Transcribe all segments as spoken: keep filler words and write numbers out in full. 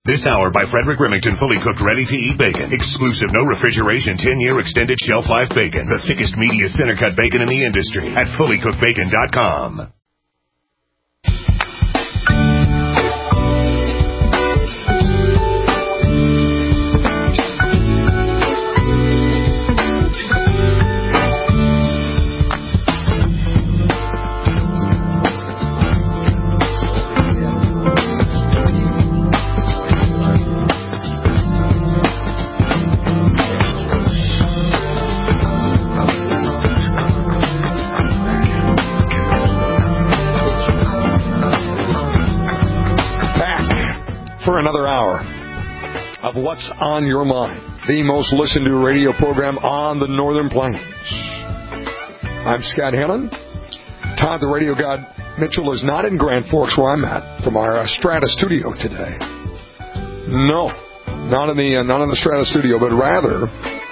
This hour by Frederick Remington, fully cooked, ready-to-eat bacon. Exclusive, no refrigeration, ten-year extended shelf life bacon. The thickest, meatiest, center-cut bacon in the industry at fully cooked bacon dot com. For another hour of What's on Your Mind, the most listened to radio program on the Northern Plains. I'm Scott Helen. Todd the Radio God Mitchell is not in Grand Forks where I'm at from our uh, Strata studio today. No, not in the uh, not in the Strata studio, but rather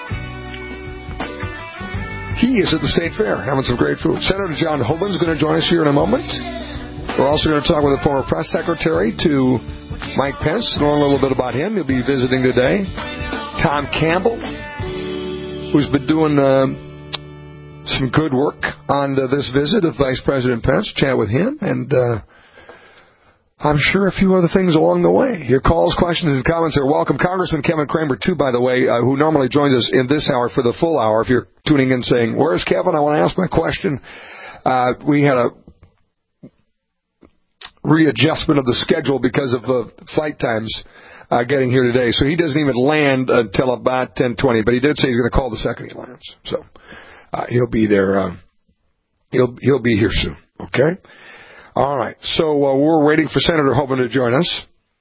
he is at the State Fair having some great food. Senator John Hoeven is going to join us here in a moment. We're also going to talk with the former press secretary to Mike Pence, learn a little bit about him. He'll be visiting today. Tom Campbell, who's been doing uh, some good work on uh, this visit of Vice President Pence. Chat with him, and uh, I'm sure a few other things along the way. Your calls, questions, and comments are welcome. Congressman Kevin Kramer, too, by the way, uh, who normally joins us in this hour for the full hour. If you're tuning in saying, where's Kevin? I want to ask my question. Uh, we had a readjustment of the schedule because of uh, flight times uh, getting here today. So he doesn't even land until about ten twenty, but he did say he's going to call the second he lands. So uh, he'll be there. Uh, he'll he'll be here soon. Okay? All right. So uh, we're waiting for Senator Hoeven to join us.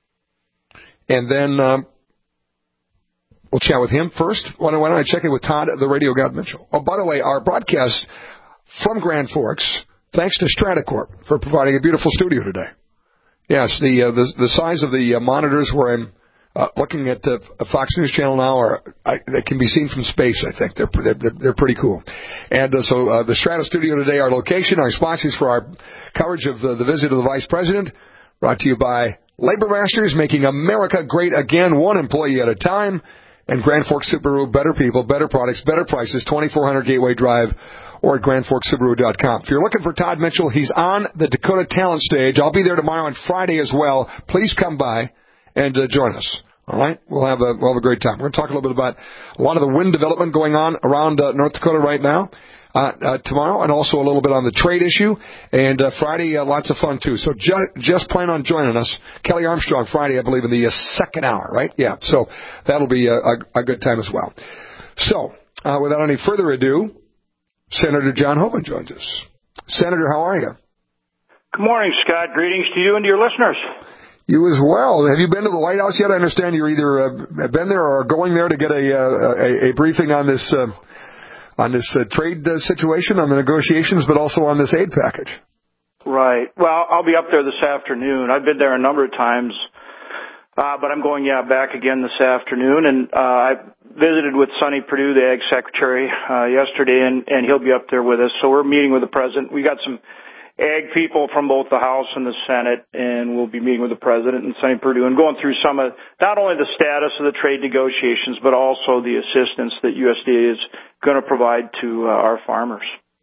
And then um, we'll chat with him first. Why don't, why don't I check in with Todd, the Radio God Mitchell? Oh, by the way, our broadcast from Grand Forks, thanks to Stratacorp for providing a beautiful studio today. Yes, the uh, the, the size of the uh, monitors where I'm uh, looking at the Fox News Channel now are I, they can be seen from space. I think they're they're, they're pretty cool. And uh, so uh, the Strata studio today, our location, our sponsors for our coverage of the, the visit of the Vice President, brought to you by Labor Masters, making America great again, one employee at a time, and Grand Forks Subaru, better people, better products, better prices, twenty-four hundred Gateway Drive, or at grand forks subaru dot com. If you're looking for Todd Mitchell, he's on the Dakota Talent Stage. I'll be there tomorrow and Friday as well. Please come by and uh, join us. All right? We'll have a we'll have a great time. We're going to talk a little bit about a lot of the wind development going on around uh, North Dakota right now uh, uh, tomorrow, and also a little bit on the trade issue. And uh, Friday, uh, lots of fun, too. So ju- just plan on joining us. Kelly Armstrong, Friday, I believe, in the uh, second hour, right? Yeah, so that'll be a, a, a good time as well. So, uh, without any further ado, Senator John Hoeven joins us. Senator, how are you? Good morning, Scott. Greetings to you and to your listeners. You as well. Have you been to the White House yet? I understand you're either uh, been there or going there to get a uh, a, a briefing on this uh, on this uh, trade uh, situation, on the negotiations, but also on this aid package. Right. Well, I'll be up there this afternoon. I've been there a number of times, uh, but I'm going, yeah, back again this afternoon. And uh, I visited with Sonny Perdue, the Ag Secretary, uh, yesterday, and, and he'll be up there with us. So we're meeting with the President. We got some Ag people from both the House and the Senate, and we'll be meeting with the President and Sonny Perdue and going through some of not only the status of the trade negotiations, but also the assistance that U S D A is going to provide to uh, our farmers.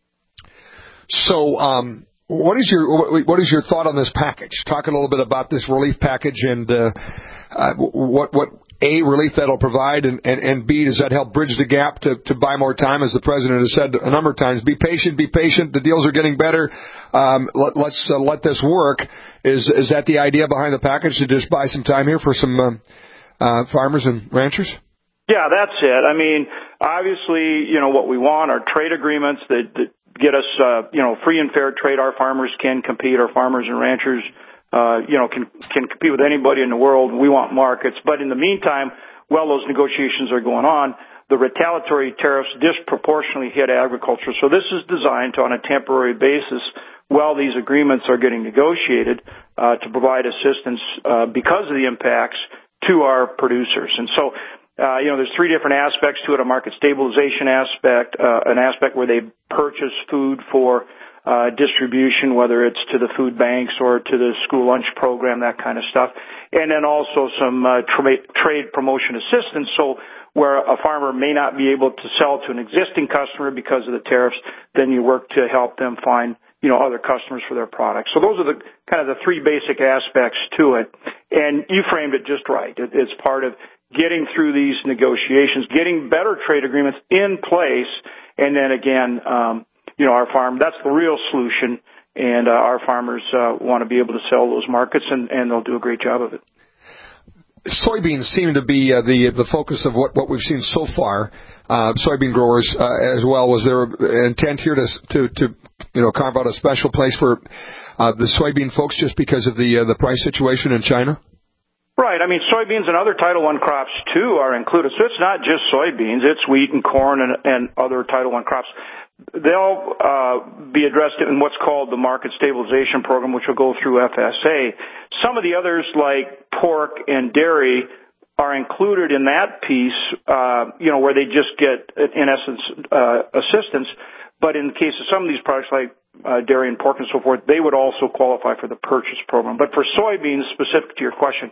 So, um, what is your what is your thought on this package? Talk a little bit about this relief package and uh, uh, what what. A, relief that'll provide, and, and, and B, does that help bridge the gap to, to buy more time, as the President has said a number of times? Be patient, be patient. The deals are getting better. Um, let, let's uh, let this work. Is is that the idea behind the package, to just buy some time here for some um, uh, farmers and ranchers? Yeah, that's it. I mean, obviously, you know, what we want are trade agreements that, that get us, uh, you know, free and fair trade. Our farmers can compete. Our farmers and ranchers Uh, you know, can can compete with anybody in the world. We want markets. But in the meantime, while those negotiations are going on, the retaliatory tariffs disproportionately hit agriculture. So this is designed to, on a temporary basis, while these agreements are getting negotiated, uh, to provide assistance uh, because of the impacts to our producers. And so, uh, you know, there's three different aspects to it: a market stabilization aspect, uh, an aspect where they purchase food for uh, distribution, whether it's to the food banks or to the school lunch program, that kind of stuff. And then also some uh, tra- trade promotion assistance. So where a farmer may not be able to sell to an existing customer because of the tariffs, then you work to help them find, you know, other customers for their products. So those are the kind of the three basic aspects to it. And you framed it just right. It, it's part of getting through these negotiations, getting better trade agreements in place, and then again, um, you know, our farm, that's the real solution, and uh, our farmers uh, want to be able to sell those markets, and, and they'll do a great job of it. Soybeans seem to be uh, the the focus of what, what we've seen so far. Uh, soybean growers uh, as well. Was there an intent here to to, to you know carve out a special place for uh, the soybean folks just because of the uh, the price situation in China? Right. I mean, soybeans and other Title One crops too are included. So it's not just soybeans; it's wheat and corn and, and other Title One crops. They'll uh, be addressed in what's called the Market Stabilization Program, which will go through F S A. Some of the others, like pork and dairy, are included in that piece, uh, you know, where they just get, in essence, uh, assistance. But in the case of some of these products, like uh, dairy and pork and so forth, they would also qualify for the purchase program. But for soybeans, specific to your question,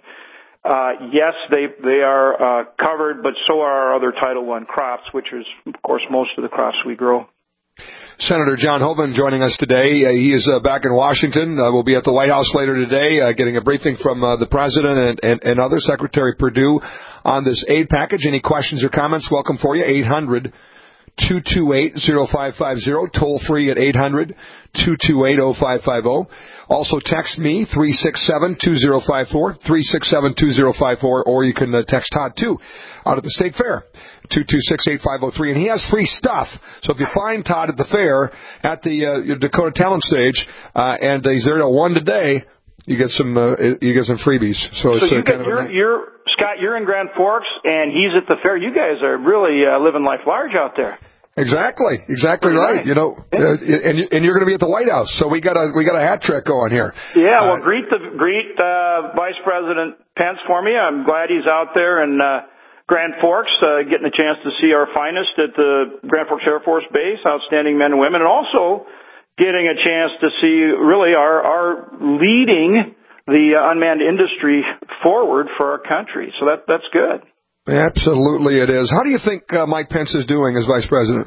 uh, yes, they they are uh, covered, but so are our other Title One crops, which is, of course, most of the crops we grow. Senator John Hoeven joining us today. Uh, he is uh, back in Washington. Uh, we'll be at the White House later today uh, getting a briefing from uh, the President and, and, and other, Secretary Perdue, on this aid package. Any questions or comments, welcome for you. eight hundred, two two eight, oh five five oh, toll free at eight hundred, two two eight, oh five five oh. Also text me, three six seven, two oh five four, three six seven, two oh five four, or you can uh, text Todd, too, out at the State Fair, two two six, eight five oh three. And he has free stuff. So if you find Todd at the fair, at the uh, Dakota Talent Stage, uh, and he's there till one today, you get some uh, you get some freebies. So, so it's you uh, kind get, of you're, a, you're, Scott, you're in Grand Forks, and he's at the fair. You guys are really uh, living life large out there. Exactly, exactly right. Nice. You know, uh, and and you're going to be at the White House, so we got a we got a hat trick going here. Yeah, well, uh, greet the greet uh, Vice President Pence for me. I'm glad he's out there in uh, Grand Forks, uh, getting a chance to see our finest at the Grand Forks Air Force Base, outstanding men and women, and also getting a chance to see really our our leading the uh, unmanned industry forward for our country. So that that's good. Absolutely it is. How do you think uh, Mike Pence is doing as Vice President?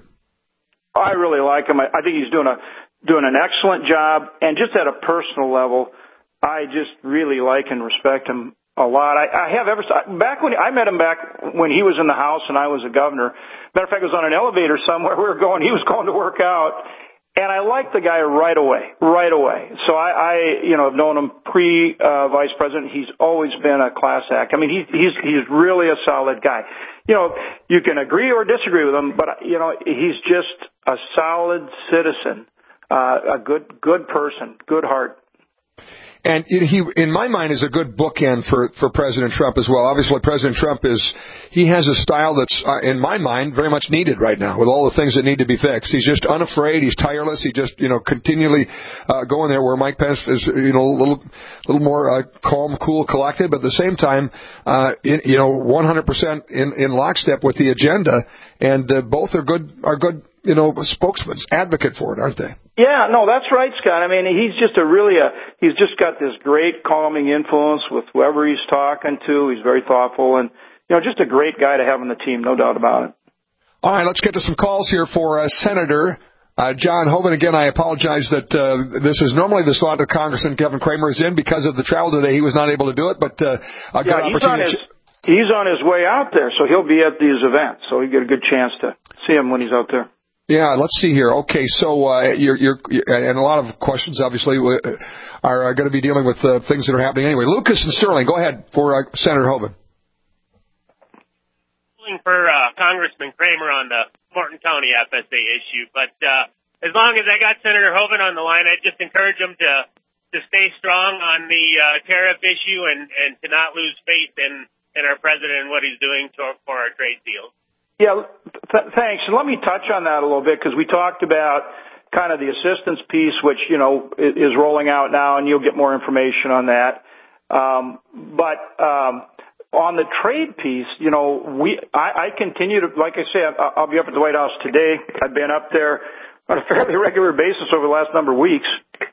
I really like him. I, I think he's doing a doing an excellent job, and just at a personal level, I just really like and respect him a lot. I, I have ever back when I met him back when he was in the House and I was a governor. Matter of fact, I was on an elevator somewhere. We were going. He was going to work out. And I like the guy right away, right away. So I, I you know, have known him pre uh, Vice President. He's always been a class act. I mean, he, he's he's really a solid guy. You know, you can agree or disagree with him, but you know, he's just a solid citizen, uh, a good good person, good heart. And he, in my mind, is a good bookend for, for President Trump as well. Obviously, President Trump is, he has a style that's, uh, in my mind, very much needed right now with all the things that need to be fixed. He's just unafraid. He's tireless. He just, you know, continually uh, going there where Mike Pence is, you know, a little, little more uh, calm, cool, collected, but at the same time, uh, in, you know, one hundred percent in, in lockstep with the agenda. And uh, both are good, are good, you know, spokesmen, advocate for it, aren't they? Yeah, no, that's right, Scott. I mean, he's just a really a, he's just got this great calming influence with whoever he's talking to. He's very thoughtful and, you know, just a great guy to have on the team, no doubt about it. All right, let's get to some calls here for uh, Senator uh, John Hoeven. Again, I apologize that uh, this is normally the slot that Congressman Kevin Cramer is in. Because of the travel today, he was not able to do it, but uh, a good yeah, he's opportunity. On his, he's on his way out there, so he'll be at these events, so you get a good chance to see him when he's out there. Yeah, let's see here. Okay, so uh, you're, you're, and a lot of questions, obviously, are going to be dealing with uh, things that are happening anyway. Lucas and Sterling, go ahead for uh, Senator Hoeven. For uh, Congressman Cramer on the Morton County F S A issue, but uh, as long as I got Senator Hoeven on the line, I'd just encourage him to to stay strong on the uh, tariff issue and, and to not lose faith in, in our president and what he's doing to, for our trade deals. Yeah, th- thanks. And let me touch on that a little bit because we talked about kind of the assistance piece, which, you know, is rolling out now, and you'll get more information on that. Um, but um, on the trade piece, you know, we I, I continue to, like I say, I'll be up at the White House today. I've been up there on a fairly regular basis over the last number of weeks.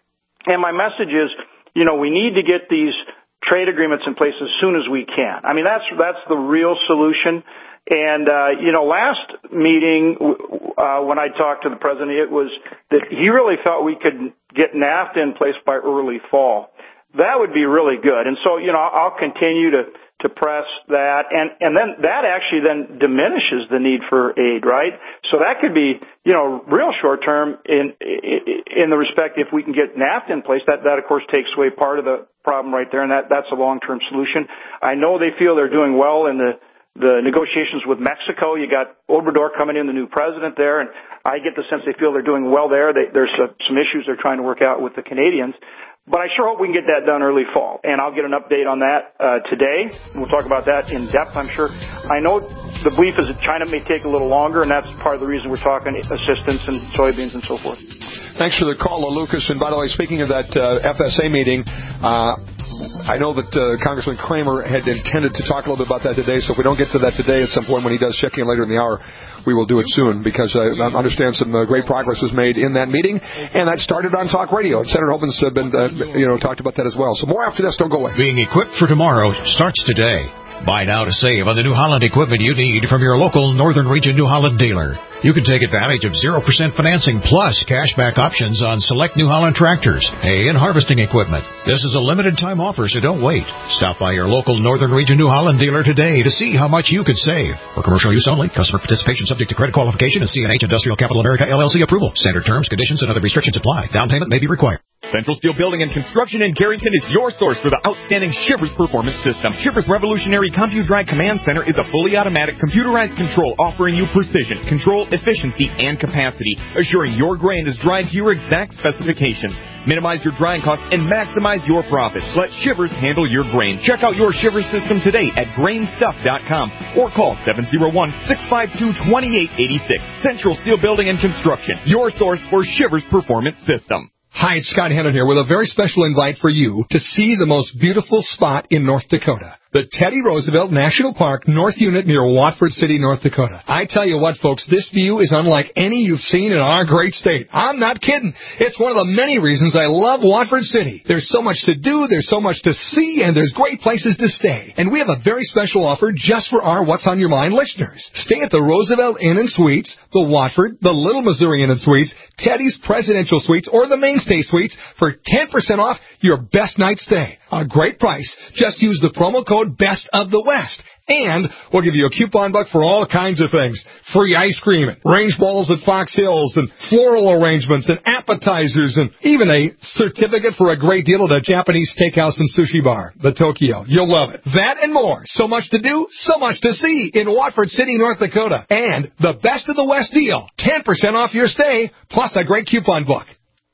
And my message is, you know, we need to get these trade agreements in place as soon as we can. I mean, that's that's the real solution. And, uh, you know, last meeting, uh, when I talked to the president, it was that he really felt we could get NAFTA in place by early fall. That would be really good. And so, you know, I'll continue to, to press that. And, and then that actually then diminishes the need for aid, right? So that could be, you know, real short term in, in the respect if we can get NAFTA in place, that, that of course takes away part of the problem right there. And that, that's a long-term solution. I know they feel they're doing well in the, the negotiations with Mexico. You got Obrador coming in, the new president there, and I get the sense they feel they're doing well there. They, there's uh, some issues they're trying to work out with the Canadians. But I sure hope we can get that done early fall. And I'll get an update on that uh, today. We'll talk about that in depth, I'm sure. I know the belief is that China may take a little longer, and that's part of the reason we're talking assistance and soybeans and so forth. Thanks for the call, Lucas. And by the way, speaking of that uh, F S A meeting, uh, I know that uh, Congressman Kramer had intended to talk a little bit about that today, so if we don't get to that today at some point when he does check in later in the hour, we will do it soon, because I understand some uh, great progress was made in that meeting, and that started on Talk Radio. Senator Hoeven's uh, been, uh, you know, talked about that as well. So more after this. Don't go away. Being equipped for tomorrow starts today. Buy now to save on the New Holland equipment you need from your local Northern Region New Holland dealer. You can take advantage of zero percent financing plus cashback options on select New Holland tractors, hay, and harvesting equipment. This is a limited time offer, so don't wait. Stop by your local Northern Region New Holland dealer today to see how much you could save. For commercial use only, customer participation subject to credit qualification and C and H Industrial Capital America L L C approval. Standard terms, conditions, and other restrictions apply. Down payment may be required. Central Steel Building and Construction in Carrington is your source for the outstanding Shivers Performance System. Shivers Revolutionary CompuDrive Command Center is a fully automatic computerized control offering you precision, control, efficiency, and capacity, assuring your grain is dried to your exact specifications. Minimize your drying costs and maximize your profits. Let Shivers handle your grain. Check out your Shivers system today at grain stuff dot com or call seven oh one, six five two, two eight eight six. Central Steel Building and Construction, your source for Shivers Performance System. Hi, it's Scott Hannon here with a very special invite for you to see the most beautiful spot in North Dakota. The Teddy Roosevelt National Park North Unit near Watford City, North Dakota. I tell you what, folks, this view is unlike any you've seen in our great state. I'm not kidding. It's one of the many reasons I love Watford City. There's so much to do, there's so much to see, and there's great places to stay. And we have a very special offer just for our What's on Your Mind listeners. Stay at the Roosevelt Inn and Suites, the Watford, the Little Missouri Inn and Suites, Teddy's Presidential Suites, or the Mainstay Suites for ten percent off your best night stay. A great price. Just use the promo code Best of the West. And we'll give you a coupon buck for all kinds of things. Free ice cream, range balls at Fox Hills, and floral arrangements, and appetizers, and even a certificate for a great deal at a Japanese steakhouse and sushi bar, the Tokyo. You'll love it. That and more. So much to do, so much to see in Watford City, North Dakota. And the Best of the West deal. ten percent off your stay, plus a great coupon book.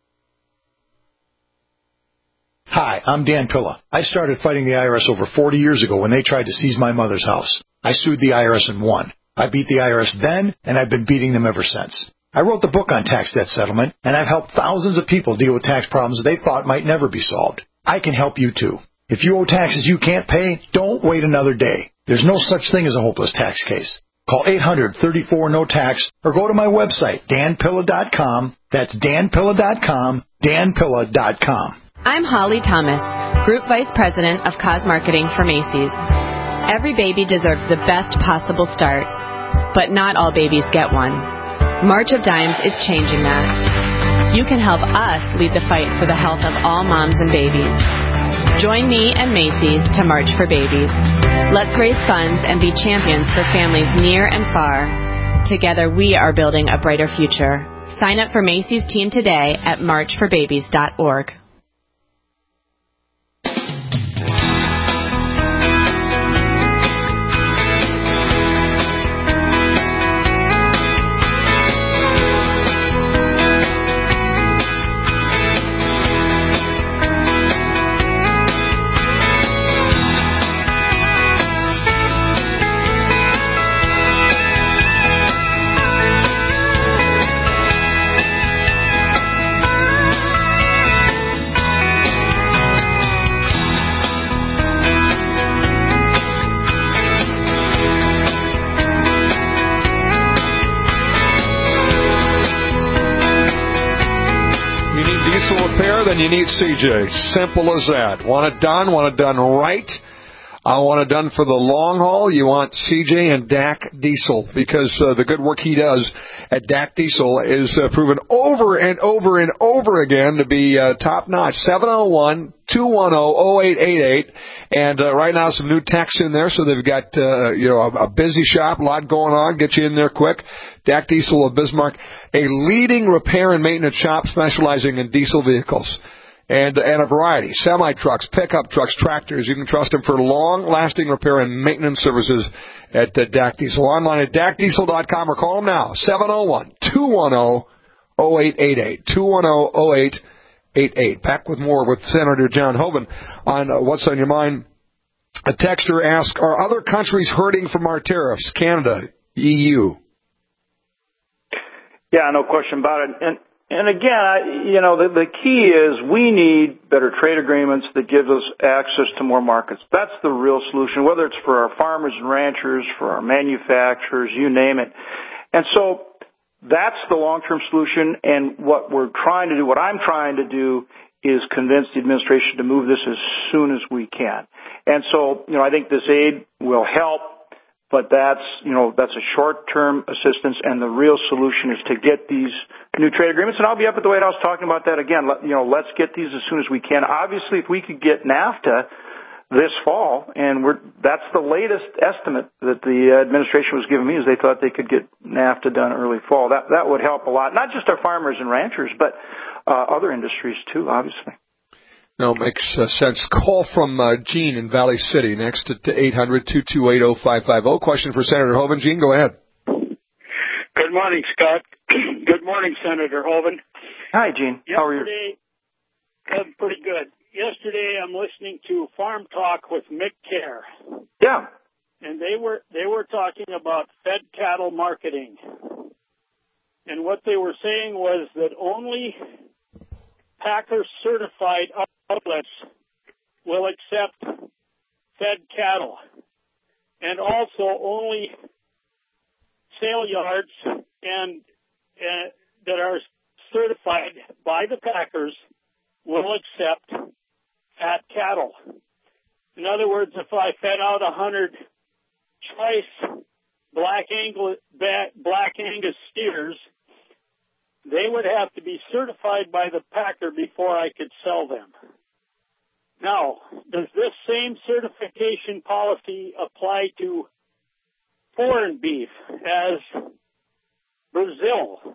Hi, I'm Dan Pilla. I started fighting the I R S over forty years ago when they tried to seize my mother's house. I sued the I R S and won. I beat the I R S then, and I've been beating them ever since. I wrote the book on tax debt settlement, and I've helped thousands of people deal with tax problems they thought might never be solved. I can help you too. If you owe taxes you can't pay, don't wait another day. There's no such thing as a hopeless tax case. Call eight hundred, thirty-four, no tax or go to my website, dan pilla dot com. That's dan pilla dot com, dan pilla dot com. I'm Holly Thomas, Group Vice President of Cause Marketing for Macy's. Every baby deserves the best possible start, but not all babies get one. March of Dimes is changing that. You can help us lead the fight for the health of all moms and babies. Join me and Macy's to March for Babies. Let's raise funds and be champions for families near and far. Together we are building a brighter future. Sign up for Macy's team today at march for babies dot org. then you need C J. Simple as that. Want it done, want it done right. I want it done for the long haul. You want C J and D A C Diesel, because uh, the good work he does at D A C Diesel is uh, proven over and over and over again to be uh, top notch. seven oh one, two one oh, oh eight eight eight. And uh, right now some new techs in there, so they've got uh, you know a, a busy shop, a lot going on. Get you in there quick. D A C Diesel of Bismarck, a leading repair and maintenance shop specializing in diesel vehicles. And, and a variety, semi-trucks, pickup trucks, tractors. You can trust them for long-lasting repair and maintenance services at uh, D A C Diesel. Online at D A C diesel dot com or call them now, seven oh one, two one oh, oh eight eight eight, two one oh, oh eight eight eight. Back with more with Senator John Hoeven on uh, What's on Your Mind. A texter asks, are other countries hurting from our tariffs? Canada, E U. Yeah, no question about it. And And again, I, you know, the, the key is we need better trade agreements that give us access to more markets. That's the real solution, whether it's for our farmers and ranchers, for our manufacturers, you name it. And so that's the long-term solution. And what we're trying to do, what I'm trying to do, is convince the administration to move this as soon as we can. And so, you know, I think this aid will help. But that's, you know, that's a short-term assistance, and the real solution is to get these new trade agreements. And I'll be up at the White House talking about that again. Let, you know, let's get these as soon as we can. Obviously, if we could get NAFTA this fall, and we're, that's the latest estimate that the administration was giving me, is they thought they could get NAFTA done early fall. That that would help a lot, not just our farmers and ranchers, but uh, other industries too, obviously. No, makes uh, sense. Call from uh, Gene in Valley City next to eight hundred, two two eight, oh five five oh. Question for Senator Hoeven. Gene, go ahead. Good morning, Scott. Good morning, Senator Hoeven. Hi, Gene. Yesterday, How are you? I'm pretty good. Yesterday, I'm listening to Farm Talk with Mick Kerr. Yeah. And they were they were talking about fed cattle marketing. And what they were saying was that only Packer certified outlets will accept fed cattle, and also only sale yards and uh, that are certified by the Packers will accept fat cattle. In other words, if I fed out a hundred choice black Angus, black Angus steers, they would have to be certified by the Packer before I could sell them. Now, does this same certification policy apply to foreign beef as Brazil?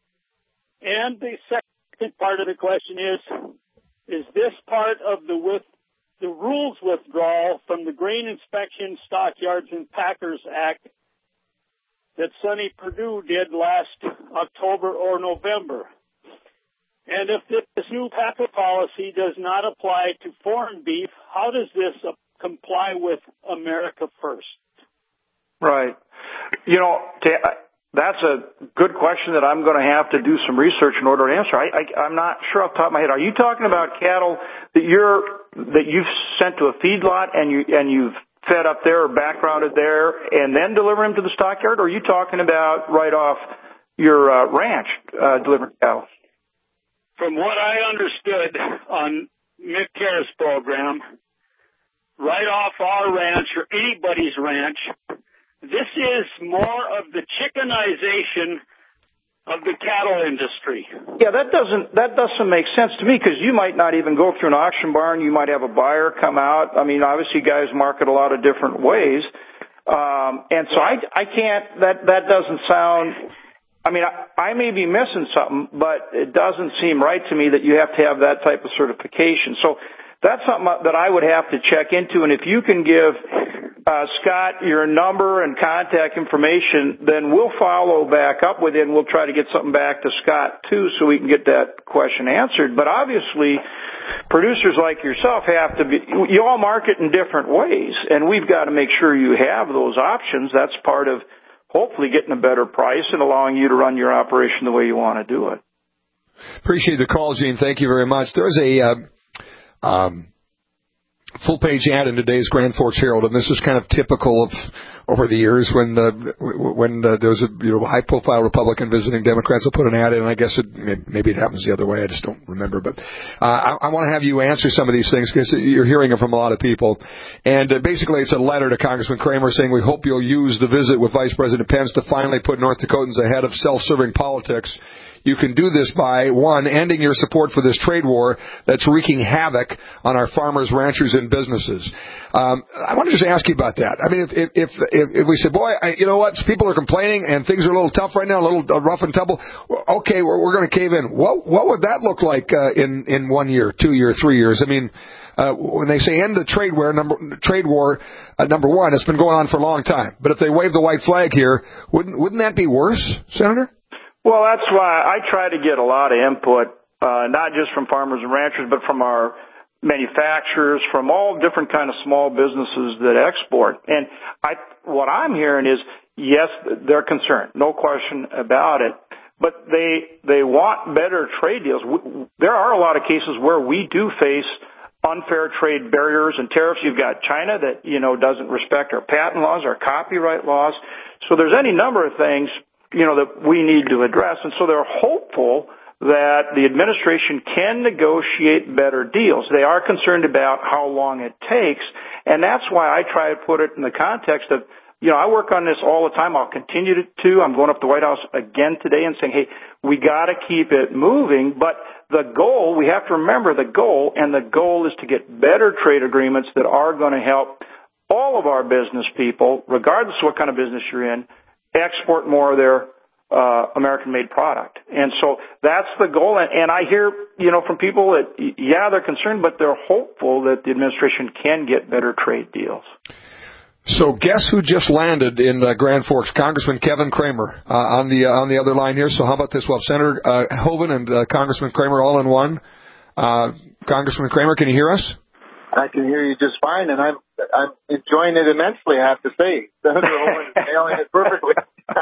And the second part of the question is, is this part of the with the rules withdrawal from the Grain Inspection, Stockyards, and Packers Act that Sonny Perdue did last October or November? And if this new Packer policy does not apply to foreign beef, how does this uh, comply with America First? Right. You know, that's a good question that I'm going to have to do some research in order to answer. I, I, I'm not sure off the top of my head. Are you talking about cattle that you're that you've sent to a feedlot and you and you've fed up there or backgrounded there and then deliver them to the stockyard, or are you talking about right off your uh, ranch uh, delivering cattle? From what I understood on Mick Kerr's program, right off our ranch or anybody's ranch, this is more of the chickenization of the cattle industry. Yeah, that doesn't that doesn't make sense to me, because you might not even go through an auction barn. You might have a buyer come out. I mean, obviously, guys market a lot of different ways, um, and so I I can't. That that doesn't sound. I mean, I, I may be missing something, but it doesn't seem right to me that you have to have that type of certification. So that's something that I would have to check into. And if you can give uh, Scott your number and contact information, then we'll follow back up with it, and we'll try to get something back to Scott too, so we can get that question answered. But obviously, producers like yourself have to be. You all market in different ways, and we've got to make sure you have those options. That's part of hopefully getting a better price and allowing you to run your operation the way you want to do it. Appreciate the call, Gene. Thank you very much. There's a uh, um, full-page ad in today's Grand Forks Herald, and this is kind of typical of over the years when uh, when uh, there was a you know, high-profile Republican visiting Democrats will put an ad in, and I guess it, maybe it happens the other way. I just don't remember. But uh, I, I want to have you answer some of these things because you're hearing it from a lot of people. And uh, basically it's a letter to Congressman Kramer saying, we hope you'll use the visit with Vice President Pence to finally put North Dakotans ahead of self-serving politics. You can do this by, one, ending your support for this trade war that's wreaking havoc on our farmers, ranchers, and businesses. Um, I want to just ask you about that. I mean, if if if, if we said, boy, I, you know what, people are complaining and things are a little tough right now, a little uh, rough and tumble. Okay, we're, we're going to cave in. What what would that look like uh, in in one year, two year, three years? I mean, uh, when they say end the trade war, number trade war, uh, number one, it's been going on for a long time. But if they wave the white flag here, wouldn't wouldn't that be worse, Senator? Well, that's why I try to get a lot of input, uh, not just from farmers and ranchers, but from our manufacturers, from all different kind of small businesses that export. And I, what I'm hearing is, yes, they're concerned, no question about it, but they, they want better trade deals. There are a lot of cases where we do face unfair trade barriers and tariffs. You've got China that, you know, doesn't respect our patent laws, our copyright laws. So there's any number of things, you know, that we need to address. And so they're hopeful that the administration can negotiate better deals. They are concerned about how long it takes. And that's why I try to put it in the context of, you know, I work on this all the time. I'll continue to. I'm going up to the White House again today and saying, hey, we got to keep it moving. But the goal, we have to remember the goal, and the goal is to get better trade agreements that are going to help all of our business people, regardless of what kind of business you're in, export more of their uh, American-made product. And so that's the goal. And, and I hear, you know, from people that, yeah, they're concerned, but they're hopeful that the administration can get better trade deals. So guess who just landed in uh, Grand Forks? Congressman Kevin Kramer uh, on the uh, on the other line here. So how about this? Well, Senator uh, Hoeven and uh, Congressman Kramer all in one. Uh, Congressman Kramer, can you hear us? I can hear you just fine, and I'm I'm enjoying it immensely, I have to say. Senator Hoeven is nailing it perfectly.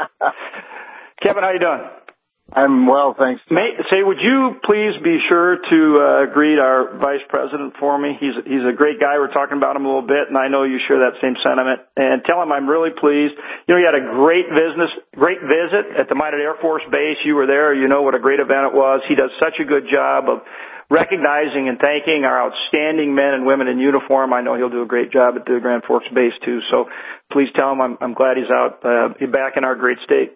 Kevin, how you doing? I'm well, thanks. May, say, would you please be sure to uh, greet our Vice President for me? He's he's a great guy. We're talking about him a little bit, and I know you share that same sentiment. And tell him I'm really pleased. You know, you had a great business, great visit at the Minot Air Force Base. You were there. You know what a great event it was. He does such a good job of recognizing and thanking our outstanding men and women in uniform. I know he'll do a great job at the Grand Forks Base, too. So please tell him I'm, I'm glad he's out, uh, back in our great state.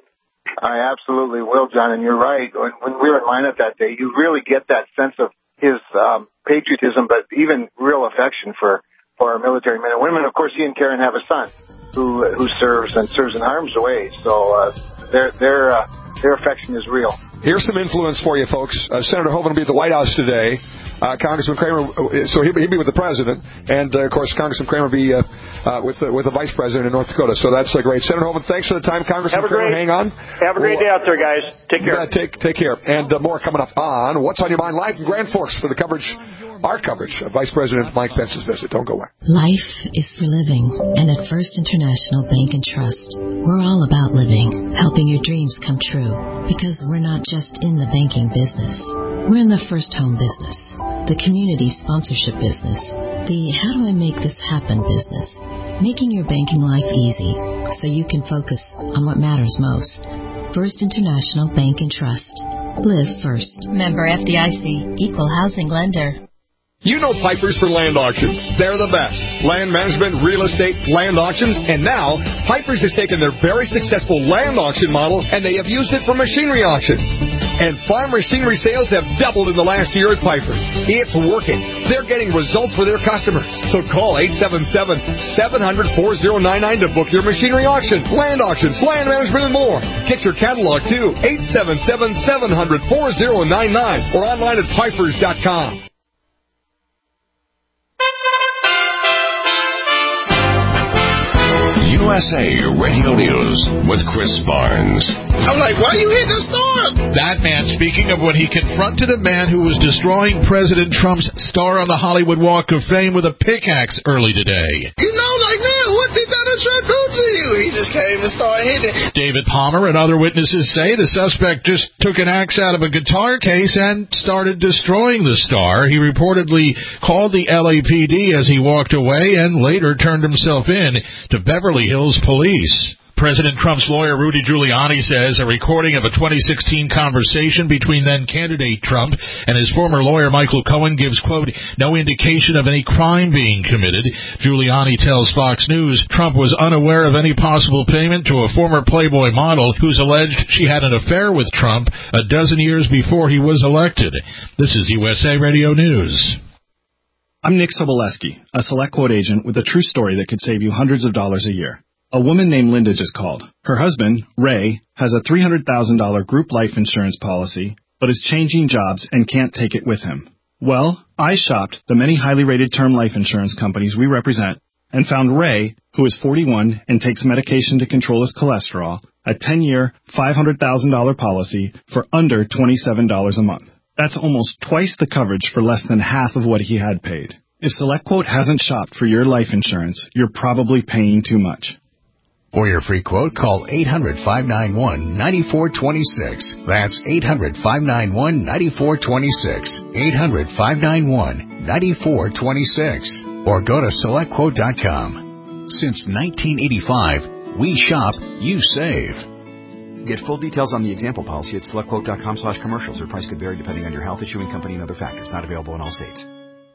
I absolutely will, John, and you're right. When, when we were at Minot that day, you really get that sense of his um, patriotism, but even real affection for, for our military men and women. Of course, he and Karen have a son who who serves and serves in harm's way, so uh, their their uh, their affection is real. Here's some influence for you, folks. Uh, Senator Hoeven will be at the White House today. Uh, Congressman Kramer, so he'll be, he'll be with the president, and uh, of course, Congressman Kramer will be uh, uh, with the, with the vice president in North Dakota. So that's uh, great. Senator Hoeven, thanks for the time. Congressman Kramer, great, hang on. Have a great well, day out there, guys. Take care. Yeah, take take care, and uh, more coming up on What's on Your Mind live in Grand Forks for the coverage, our coverage of Vice President Mike Pence's visit. Don't go away. Life is for living, and at First International Bank and Trust, we're all about living, helping your dreams come true. Because we're not just in the banking business. We're in the first home business, the community sponsorship business, the how do I make this happen business, making your banking life easy so you can focus on what matters most. First International Bank and Trust. Live first. Member F D I C. Equal housing lender. You know Pipers for Land Auctions. They're the best. Land management, real estate, land auctions, and now Pipers has taken their very successful land auction model and they have used it for machinery auctions. And farm machinery sales have doubled in the last year at Pipers. It's working. They're getting results for their customers. So call eight seven seven, seven hundred, four oh nine nine to book your machinery auction, land auctions, land management, and more. Get your catalog too. eight seven seven, seven hundred, four oh nine nine or online at pipers dot com. U S A Radio News with Chris Barnes. I'm like, why are you hitting the storm? That man speaking of when he confronted a man who was destroying President Trump's star on the Hollywood Walk of Fame with a pickaxe early today. You know, like, man, what did Donald Trump do to you? He just came and started hitting. David Palmer and other witnesses say the suspect just took an axe out of a guitar case and started destroying the star. He reportedly called the L A P D as he walked away and later turned himself in to Beverly Hills Police. President Trump's lawyer Rudy Giuliani says a recording of a twenty sixteen conversation between then-candidate Trump and his former lawyer Michael Cohen gives, quote, no indication of any crime being committed. Giuliani tells Fox News Trump was unaware of any possible payment to a former Playboy model who's alleged she had an affair with Trump a dozen years before he was elected. This is U S A Radio News. I'm Nick Soboleski, a SelectQuote agent with a true story that could save you hundreds of dollars a year. A woman named Linda just called. Her husband, Ray, has a three hundred thousand dollars group life insurance policy, but is changing jobs and can't take it with him. Well, I shopped the many highly rated term life insurance companies we represent and found Ray, who is forty-one and takes medication to control his cholesterol, a ten-year, five hundred thousand dollars policy for under twenty-seven dollars a month. That's almost twice the coverage for less than half of what he had paid. If SelectQuote hasn't shopped for your life insurance, you're probably paying too much. For your free quote, call eight hundred, five nine one, nine four two six. That's eight hundred, five nine one, nine four two six. eight hundred, five nine one, nine four two six. Or go to select quote dot com. Since nineteen eighty-five, we shop, you save. Get full details on the example policy at select quote dot com slash commercials. Or price could vary depending on your health, issuing company, and other factors. Not available in all states.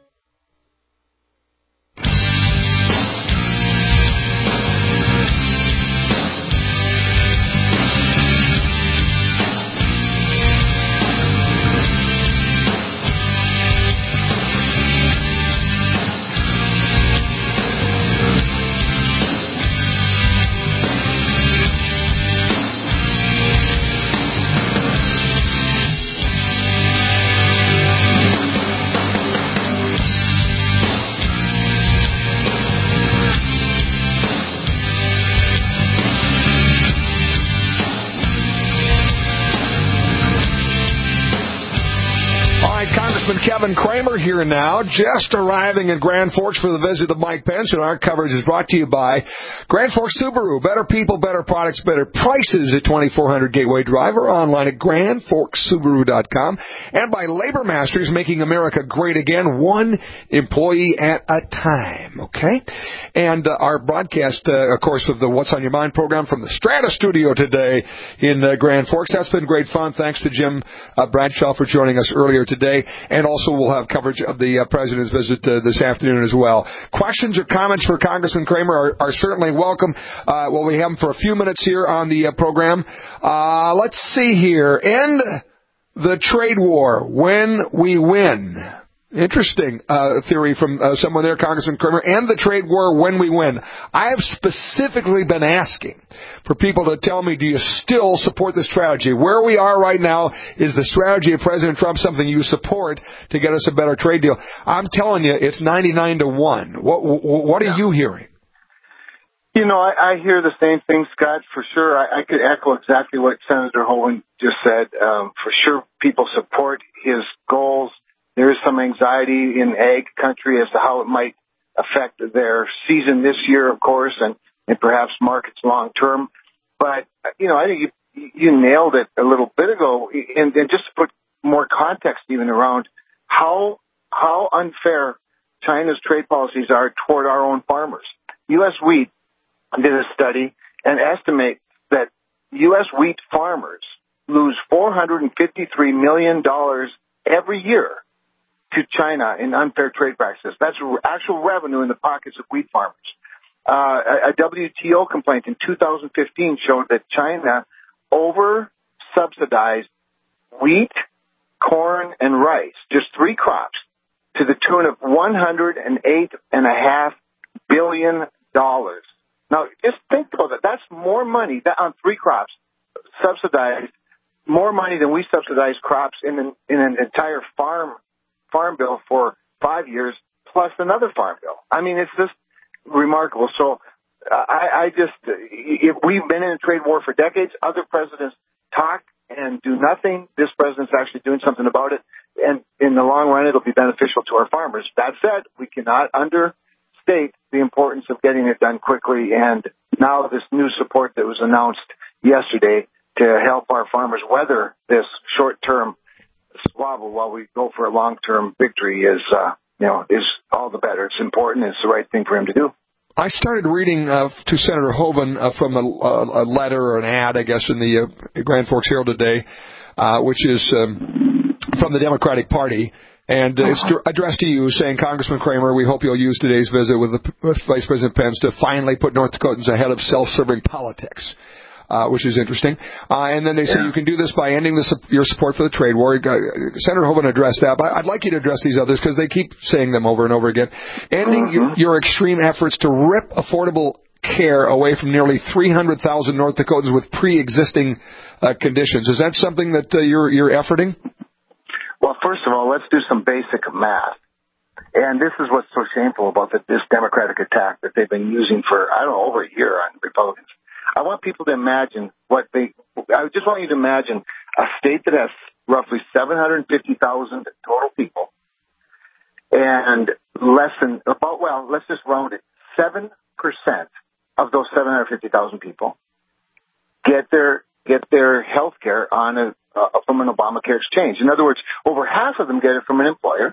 Kevin Kramer here now, just arriving in Grand Forks for the visit of Mike Pence, and our coverage is brought to you by Grand Forks Subaru. Better people, better products, better prices at twenty-four hundred Gateway Drive or online at grand forks subaru dot com, and by Labor Masters, making America great again, one employee at a time, okay? And uh, our broadcast, uh, of course, of the What's on Your Mind program from the Strata Studio today in uh, Grand Forks. That's been great fun. Thanks to Jim uh, Bradshaw for joining us earlier today. And also we'll have coverage of the uh, President's visit uh, this afternoon as well. Questions or comments for Congressman Kramer are, are certainly welcome. Uh, well, we have them for a few minutes here on the uh, program. Uh, let's see here. End the trade war when we win. Interesting uh, theory from uh, someone there, Congressman Kramer. End the trade war when we win. I have specifically been asking for people to tell me, do you still support the strategy? Where we are right now, is the strategy of President Trump something you support to get us a better trade deal? I'm telling you, it's ninety-nine to one. What, what are you hearing? You know, I, I hear the same thing, Scott, for sure. I, I could echo exactly what Senator Hoeven just said. Um, for sure, people support his goals. There is some anxiety in ag country as to how it might affect their season this year, of course, and, and perhaps markets long term. But, you know, I think you, you nailed it a little bit ago. And, and just to put more context even around how, how unfair China's trade policies are toward our own farmers. U S Wheat did a study and estimates that U S wheat farmers lose four hundred fifty-three million dollars every year to China in unfair trade practices. That's actual revenue in the pockets of wheat farmers. Uh, a W T O complaint in two thousand fifteen showed that China over-subsidized wheat, corn, and rice, just three crops, to the tune of one hundred eight point five billion dollars. Now, just think about that. That's more money that on three crops subsidized, more money than we subsidize crops in an, in an entire farm farm bill for five years plus another farm bill. I mean, it's just remarkable. So uh, I, I just, if we've been in a trade war for decades, other presidents talk and do nothing. This president's actually doing something about it. And in the long run, it'll be beneficial to our farmers. That said, we cannot understate the importance of getting it done quickly and now this new support that was announced yesterday to help our farmers weather this short-term squabble while we go for a long-term victory is, uh, you know, is all the better. It's important. It's the right thing for him to do. I started reading uh, to Senator Hoeven uh, from a, a letter or an ad, I guess, in the uh, Grand Forks Herald today, uh, which is um, from the Democratic Party. And uh, it's addressed to you, saying, Congressman Kramer, we hope you'll use today's visit with, the, with Vice President Pence to finally put North Dakotans ahead of self-serving politics, uh, which is interesting. Uh, and then they say yeah. you can do this by ending the, your support for the trade war. Senator Hoeven addressed that, but I'd like you to address these others because they keep saying them over and over again. Ending mm-hmm. your, your extreme efforts to rip affordable care away from nearly three hundred thousand North Dakotans with pre-existing uh, conditions. Is that something that uh, you're, you're efforting? Well, first of all, let's do some basic math. And this is what's so shameful about the, this Democratic attack that they've been using for, I don't know, over a year on Republicans. I want people to imagine what they, I just want you to imagine a state that has roughly seven hundred fifty thousand total people and less than, about, well, let's just round it, seven percent of those seven hundred fifty thousand people get their, get their health care on a, Uh, from an Obamacare exchange. In other words, over half of them get it from an employer,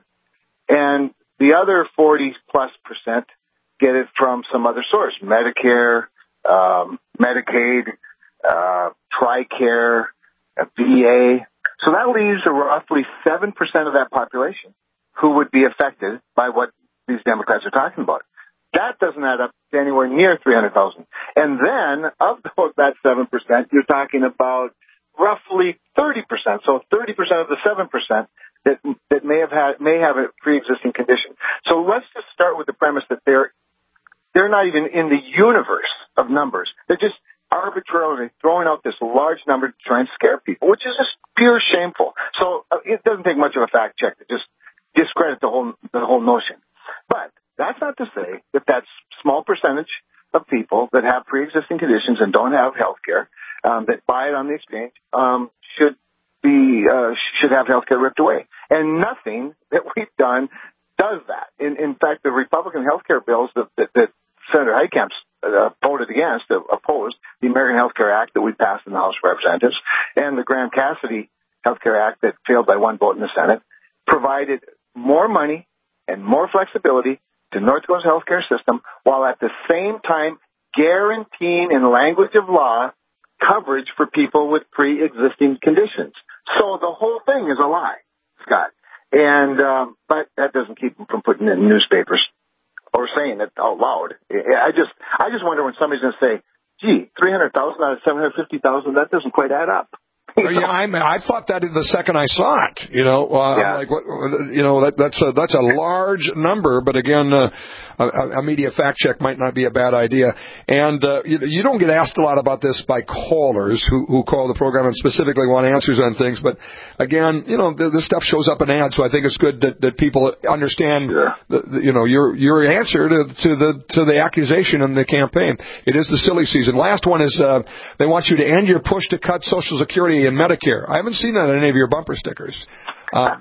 and the other forty plus percent get it from some other source, Medicare, um, Medicaid, uh, TRICARE, uh, V A. So that leaves roughly seven percent of that population who would be affected by what these Democrats are talking about. That doesn't add up to anywhere near three hundred thousand. And then of that seven percent, you're talking about roughly thirty percent, so thirty percent of the seven percent that that may have had may have a pre-existing condition. So let's just start with the premise that they're they're not even in the universe of numbers. They're just arbitrarily throwing out this large number to try and scare people, which is just pure shameful. So uh, it doesn't take much of a fact check to just discredit the whole the whole notion. But that's not to say that that small percentage of people that have pre-existing conditions and don't have health care, um, that buy it on the exchange, um, should be, uh, should have health care ripped away. And nothing that we've done does that. In, in fact, the Republican health care bills that, that, that Senator Heitkamp uh, voted against, uh, opposed, the American Health Care Act that we passed in the House of Representatives, and the Graham-Cassidy Health Care Act that failed by one vote in the Senate, provided more money and more flexibility to North Dakota's healthcare system, while at the same time guaranteeing in language of law coverage for people with pre-existing conditions. So the whole thing is a lie, Scott. And um, but that doesn't keep them from putting it in newspapers or saying it out loud. I just I just wonder when somebody's going to say, "Gee, three hundred thousand out of seven hundred fifty thousand, that doesn't quite add up." Well, yeah, I I thought that the second I saw it. You know, uh, yeah. like what, you know, that, that's a that's a large number. But again, uh, a, a media fact check might not be a bad idea. And uh, you, you don't get asked a lot about this by callers who who call the program and specifically want answers on things. But again, you know, this stuff shows up in ads, so I think it's good that, that people understand, yeah. the, the, you know, your your answer to to the to the accusation in the campaign. It is the silly season. Last one is uh, they want you to end your push to cut Social Security and Medicare. I haven't seen that on any of your bumper stickers. Um,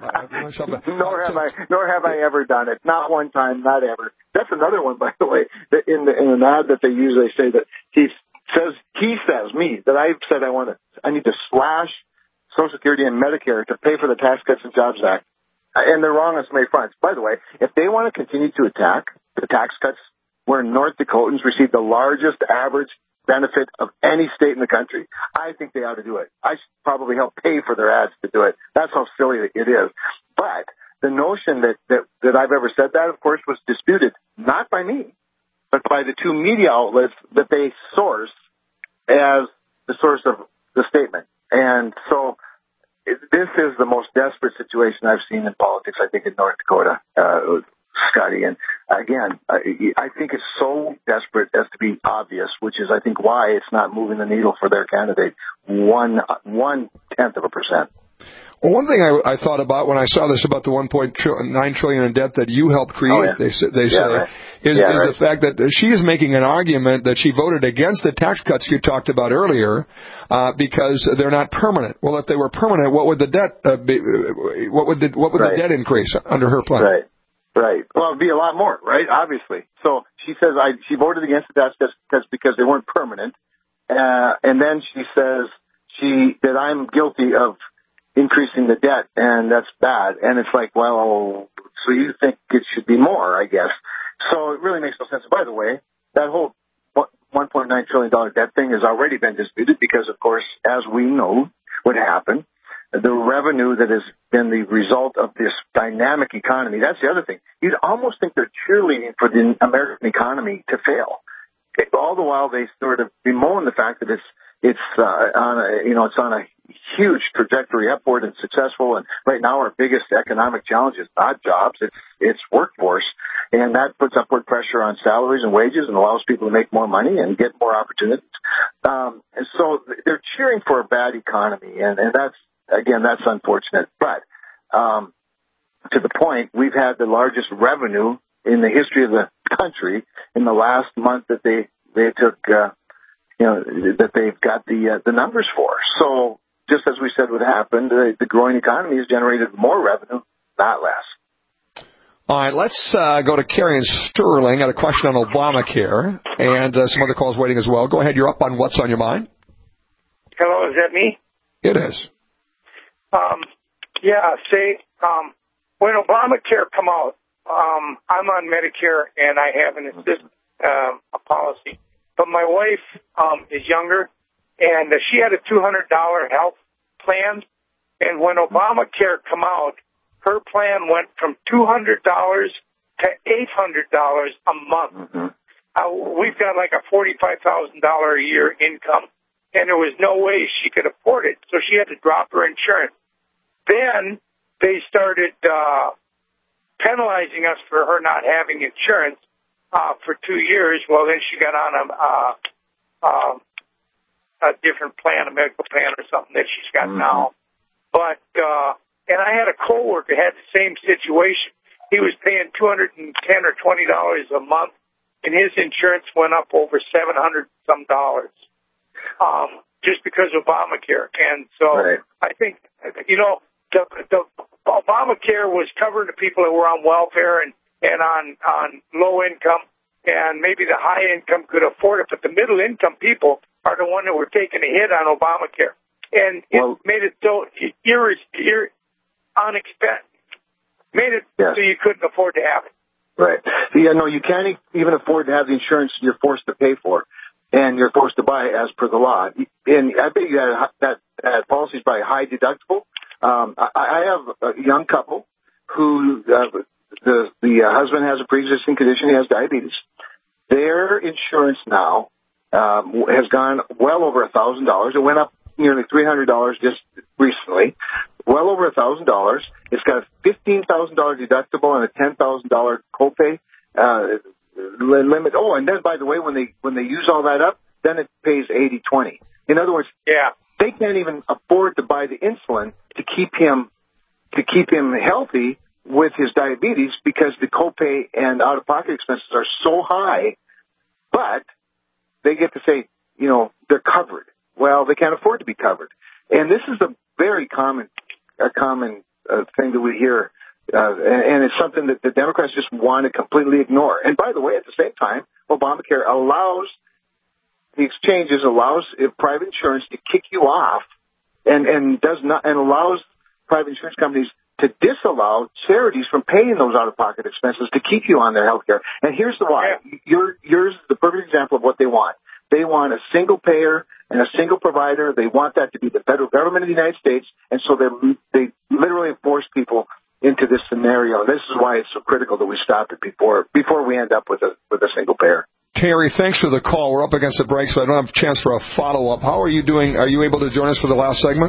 nor have I, nor have I ever done it. Not one time, not ever. That's another one, by the way. That in the in an ad that they use, they say that he says he says me that I've said I want to. I need to slash Social Security and Medicare to pay for the Tax Cuts and Jobs Act, and they're wrong on so many fronts. By the way, if they want to continue to attack the tax cuts, where North Dakotans receive the largest average benefit of any state in the country, I think they ought to do it. I should probably help pay for their ads to do it. That's how silly it is. But the notion that, that, that I've ever said that, of course, was disputed, not by me, but by the two media outlets that they source as the source of the statement. And so it, this is the most desperate situation I've seen in politics, I think, in North Dakota. Uh, Scotty, and again, I think it's so desperate as to be obvious, which is, I think, why it's not moving the needle for their candidate one one tenth of a percent. Well, one thing I, I thought about when I saw this about the one point nine trillion in debt that you helped create, oh, yeah. they, they say, yeah, right. is, yeah, is right. the fact that she is making an argument that she voted against the tax cuts you talked about earlier uh, because they're not permanent. Well, if they were permanent, what would the debt uh, be? What would the what would right. the debt increase under her plan? Right. Right. Well, it'd be a lot more, right? Obviously. So she says I she voted against it. That's just because because they weren't permanent. Uh, and then she says she that I'm guilty of increasing the debt, and that's bad. And it's like, well, so you think it should be more, I guess. So it really makes no sense. By the way, that whole one point nine trillion dollars debt thing has already been disputed because, of course, as we know what happened, the revenue that has been the result of this dynamic economy, that's the other thing. You'd almost think they're cheerleading for the American economy to fail. All the while they sort of bemoan the fact that it's it's uh, on a, you know it's on a huge trajectory upward and successful. And right now our biggest economic challenge is not jobs, it's it's workforce, and that puts upward pressure on salaries and wages and allows people to make more money and get more opportunities. Um, and so they're cheering for a bad economy, and, and that's again that's unfortunate. But um, to the point, we've had the largest revenue in the history of the country in the last month that they they took, uh, you know, that they've got the uh, the numbers for. So just as we said would happen, the, the growing economy has generated more revenue, not less. All right, let's uh, go to Carrie and Sterling. Got a question on Obamacare and uh, some other calls waiting as well. Go ahead, you're up on What's on Your Mind. Hello, is that me? It is. Um, yeah, say um, when Obamacare come out. Um, I'm on Medicare and I have an assist uh, a policy, but my wife um, is younger and uh, she had a two hundred dollars health plan. And when Obamacare come out, her plan went from two hundred dollars to eight hundred dollars a month. Mm-hmm. Uh, we've got like a forty-five thousand dollars a year income, and there was no way she could afford it, so she had to drop her insurance. Then they started. Uh, penalizing us for her not having insurance uh, for two years. Well, then she got on a, uh, uh, a different plan, a medical plan or something that she's got mm-hmm. now. But uh, and I had a coworker had the same situation. He was paying two hundred and ten or twenty dollars a month, and his insurance went up over seven hundred some dollars, um, just because of Obamacare. And so right. I think you know the the. Obamacare was covering the people that were on welfare and, and on, on low income, and maybe the high income could afford it, but the middle income people are the one that were taking a hit on Obamacare. And it well, made it so ir- ir- unexpected, made it yeah. so you couldn't afford to have it. Right. Yeah, no, you can't even afford to have the insurance you're forced to pay for, and you're forced to buy as per the law. And I bet you that, that, that policy is by high deductible. Um, I, I have a young couple who uh, the the uh, husband has a pre-existing condition. He has diabetes. Their insurance now um, has gone well over a thousand dollars. It went up nearly three hundred dollars just recently. Well over a thousand dollars. It's got a fifteen thousand dollar deductible and a ten thousand dollar copay uh, limit. Oh, and then by the way, when they when they use all that up, then it pays eighty twenty. In other words, yeah. They can't even afford to buy the insulin to keep him to keep him healthy with his diabetes because the copay and out-of-pocket expenses are so high. But they get to say, you know, they're covered. Well, they can't afford to be covered, and this is a very common a common uh, thing that we hear, uh, and, and it's something that the Democrats just want to completely ignore. And by the way, at the same time, Obamacare allows. The exchanges allows private insurance to kick you off, and, and does not and allows private insurance companies to disallow charities from paying those out-of-pocket expenses to keep you on their health care. And here's the why: Your, yours is the perfect example of what they want. They want a single payer and a single provider. They want that to be the federal government of the United States, and so they they literally force people into this scenario. This is why it's so critical that we stop it before before we end up with a with a single payer. Terry, thanks for the call. We're up against the break, so I don't have a chance for a follow-up. How are you doing? Are you able to join us for the last segment?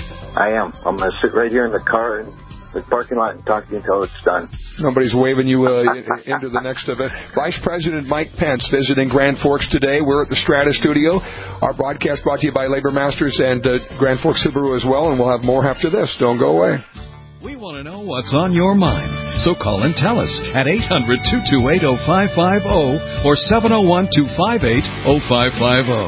I am. I'm going to sit right here in the car in the parking lot and talk to you until it's done. Nobody's waving you uh, into the next event. Vice President Mike Pence visiting Grand Forks today. We're at the Strata Studio. Our broadcast brought to you by Labor Masters and uh, Grand Forks Subaru as well, and we'll have more after this. Don't go away. We want to know what's on your mind. So call and tell us at eight hundred, two two eight, oh five five oh or seven oh one, two five eight, oh five five oh.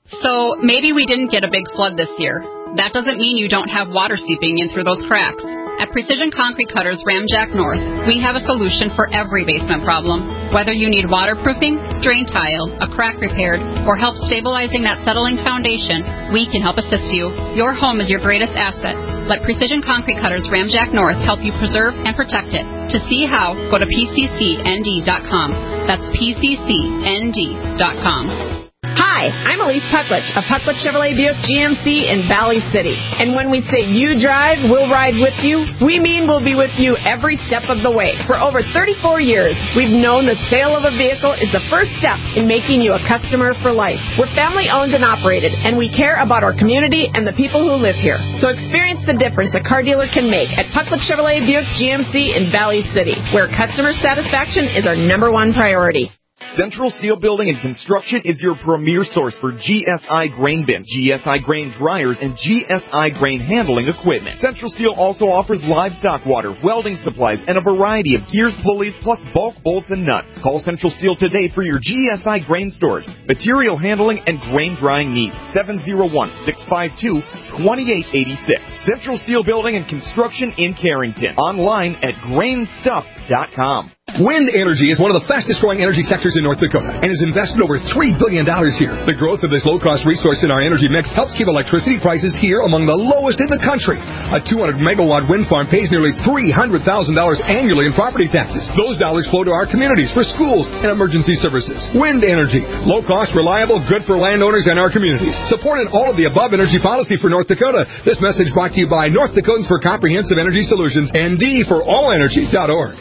So maybe we didn't get a big flood this year. That doesn't mean you don't have water seeping in through those cracks. At Precision Concrete Cutters Ramjack North, we have a solution for every basement problem. Whether you need waterproofing, drain tile, a crack repaired, or help stabilizing that settling foundation, we can help assist you. Your home is your greatest asset. Let Precision Concrete Cutters Ramjack North help you preserve and protect it. To see how, go to P C C N D dot com. That's P C C N D dot com. Hi, I'm Elise Pucklich of Pucklich Chevrolet Buick G M C in Valley City. And when we say you drive, we'll ride with you, we mean we'll be with you every step of the way. For over thirty-four years, we've known the sale of a vehicle is the first step in making you a customer for life. We're family owned and operated, and we care about our community and the people who live here. So experience the difference a car dealer can make at Pucklich Chevrolet Buick G M C in Valley City, where customer satisfaction is our number one priority. Central Steel Building and Construction is your premier source for G S I grain bins, G S I grain dryers, and G S I grain handling equipment. Central Steel also offers livestock water, welding supplies, and a variety of gears, pulleys, plus bulk bolts and nuts. Call Central Steel today for your G S I grain storage, material handling, and grain drying needs. seven oh one, six five two, two eight eight six. Central Steel Building and Construction in Carrington. Online at grain stuff dot com. Wind energy is one of the fastest-growing energy sectors in North Dakota and has invested over three billion dollars here. The growth of this low-cost resource in our energy mix helps keep electricity prices here among the lowest in the country. A two hundred megawatt wind farm pays nearly three hundred thousand dollars annually in property taxes. Those dollars flow to our communities for schools and emergency services. Wind energy, low-cost, reliable, good for landowners and our communities. Supporting all of the above energy policy for North Dakota. This message brought to you by North Dakotans for Comprehensive Energy Solutions and D for all energy dot org.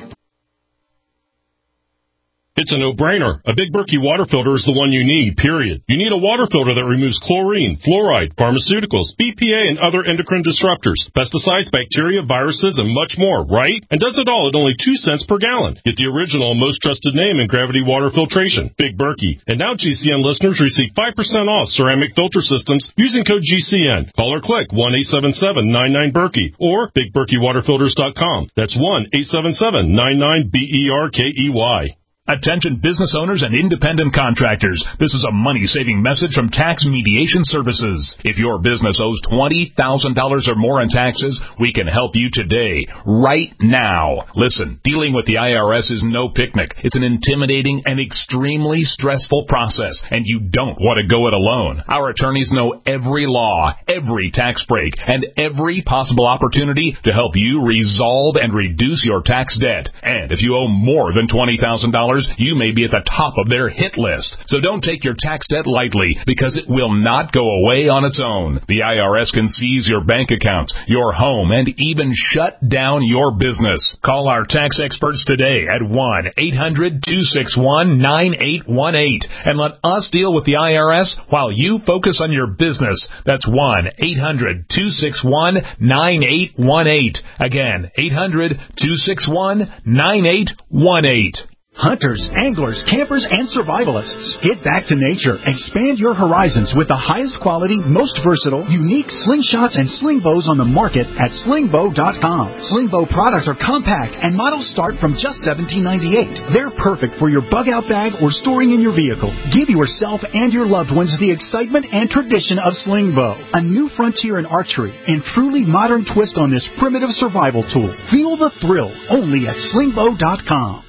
It's a no-brainer. A Big Berkey water filter is the one you need, period. You need a water filter that removes chlorine, fluoride, pharmaceuticals, B P A, and other endocrine disruptors, pesticides, bacteria, viruses, and much more, right? And does it all at only two cents per gallon. Get the original, most trusted name in gravity water filtration, Big Berkey. And now G C N listeners receive five percent off ceramic filter systems using code G C N. Call or click one eight seven seven nine nine Berkey or big berkey water filters dot com. That's one eight seven seven nine nine B E R K E Y. Attention business owners and independent contractors. This is a money-saving message from Tax Mediation Services. If your business owes twenty thousand dollars or more in taxes, we can help you today, right now. Listen, dealing with the I R S is no picnic. It's an intimidating and extremely stressful process, and you don't want to go it alone. Our attorneys know every law, every tax break, and every possible opportunity to help you resolve and reduce your tax debt. And if you owe more than twenty thousand dollars, you may be at the top of their hit list. So don't take your tax debt lightly, because it will not go away on its own. The I R S can seize your bank accounts, your home, and even shut down your business. Call our tax experts today at one eight hundred two six one nine eight one eight and let us deal with the I R S while you focus on your business. That's one eight hundred two six one nine eight one eight. Again, eight hundred two six one nine eight one eight. Hunters, anglers, campers, and survivalists. Get back to nature. Expand your horizons with the highest quality, most versatile, unique slingshots and sling bows on the market at sling bow dot com. Sling bow products are compact and models start from just seventeen ninety-eight. They're perfect for your bug out bag or storing in your vehicle. Give yourself and your loved ones the excitement and tradition of sling bow. A new frontier in archery and truly modern twist on this primitive survival tool. Feel the thrill only at sling bow dot com.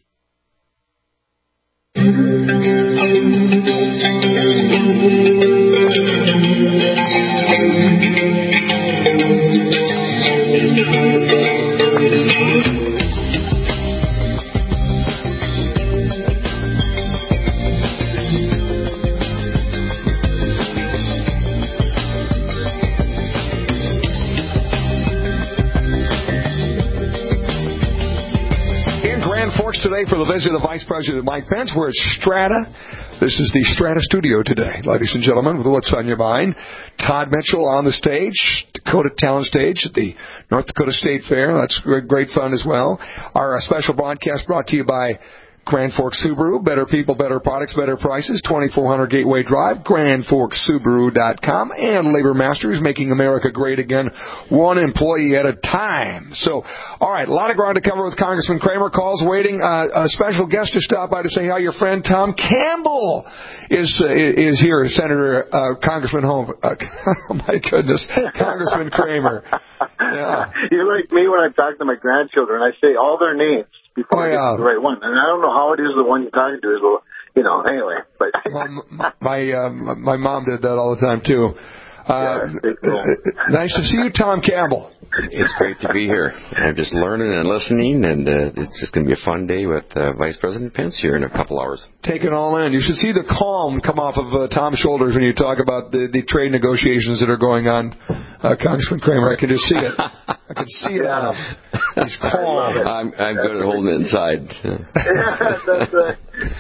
Today for the visit of Vice President Mike Pence. We're at Strata. This is the Strata studio today, ladies and gentlemen, with What's on Your Mind. Todd Mitchell on the stage, Dakota Talent Stage at the North Dakota State Fair. That's great, great fun as well. Our uh, special broadcast brought to you by Grand Forks Subaru, better people, better products, better prices, twenty-four hundred Gateway Drive, grand forks subaru dot com, and Labor Masters, making America great again, one employee at a time. So, all right, a lot of ground to cover with Congressman Cramer. Calls waiting. Uh, a special guest to stop by to say hi. Your friend Tom Campbell is uh, is here, Senator uh, Congressman Home. Uh, oh, my goodness, Congressman Cramer. Yeah. You're like me when I'm talking to my grandchildren. I say all their names before oh, I get yeah. to the right one. And I don't know how it is the one you're talking to is, well, you know, anyway. But my my, uh, my mom did that all the time, too. Uh, yeah, cool. Nice to see you, Tom Campbell. It's great to be here. I'm just learning and listening, and uh, it's just going to be a fun day with uh, Vice President Pence here in a couple hours. Take it all in. You should see the calm come off of uh, Tom's shoulders when you talk about the, the trade negotiations that are going on. Uh, Congressman Cramer, I can just see it. I can see it on him. He's calm. I'm, I'm good at holding it inside. Yeah, that's right.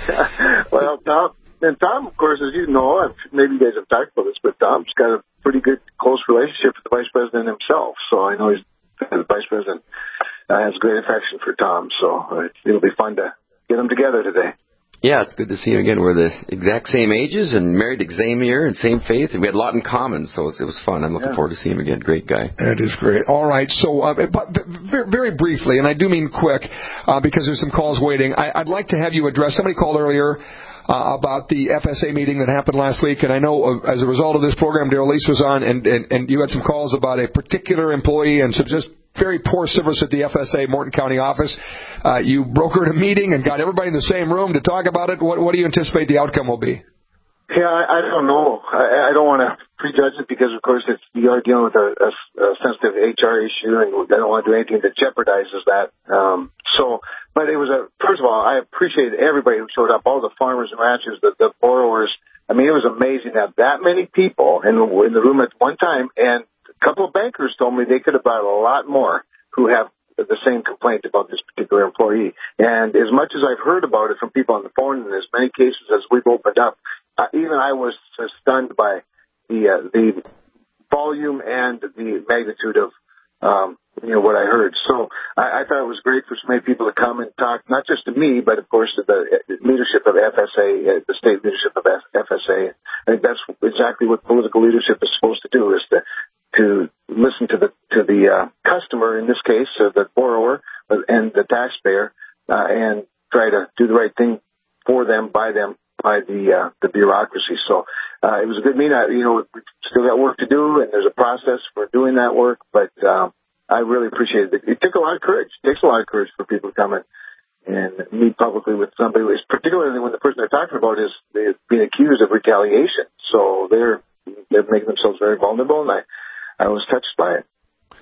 Well, Tom, and Tom, of course, as you know, maybe you guys have talked about this, but Tom's got a pretty good, close relationship with the Vice President himself. So I know he's, the Vice President uh, has great affection for Tom. So uh, it'll be fun to get them together today. Yeah, it's good to see you again. We're the exact same ages and married the same year and same faith. And we had a lot in common, so it was, it was fun. I'm looking yeah. forward to seeing him again. Great guy. That is great. All right, so uh, but very, very briefly, and I do mean quick, uh, because there's some calls waiting. I, I'd like to have you address. Somebody called earlier uh, about the F S A meeting that happened last week, and I know uh, as a result of this program, Daryl Lease was on, and, and, and you had some calls about a particular employee and some just very poor service at the F S A Morton County office. Uh, you brokered a meeting and got everybody in the same room to talk about it. What, what do you anticipate the outcome will be? Yeah, I, I don't know. I, I don't want to prejudge it because, of course, it's, you are dealing with a, a, a sensitive H R issue, and I don't want to do anything that jeopardizes that. Um, so, but it was a, first of all, I appreciated everybody who showed up, all the farmers and ranchers, the, the borrowers. I mean, it was amazing to have that many people in, in the room at one time, and a couple of bankers told me they could have brought a lot more who have the same complaint about this particular employee. And as much as I've heard about it from people on the phone, in as many cases as we've opened up, uh, even I was uh, stunned by the uh, the volume and the magnitude of um, you know what I heard. So I, I thought it was great for so many people to come and talk, not just to me, but of course to the leadership of F S A, uh, the state leadership of F S A. I think that's exactly what political leadership is supposed to do: is to to listen to the to the uh, customer, in this case, uh, the borrower and the taxpayer, uh, and try to do the right thing for them, by them, by the uh, the bureaucracy. So uh, it was a good meeting. I, you know, we've still got work to do, and there's a process for doing that work. But uh, I really appreciated it. It took a lot of courage. It takes a lot of courage for people to come in and meet publicly with somebody, particularly when the person they're talking about is being accused of retaliation. So they're they're making themselves very vulnerable, and I. I was touched by it.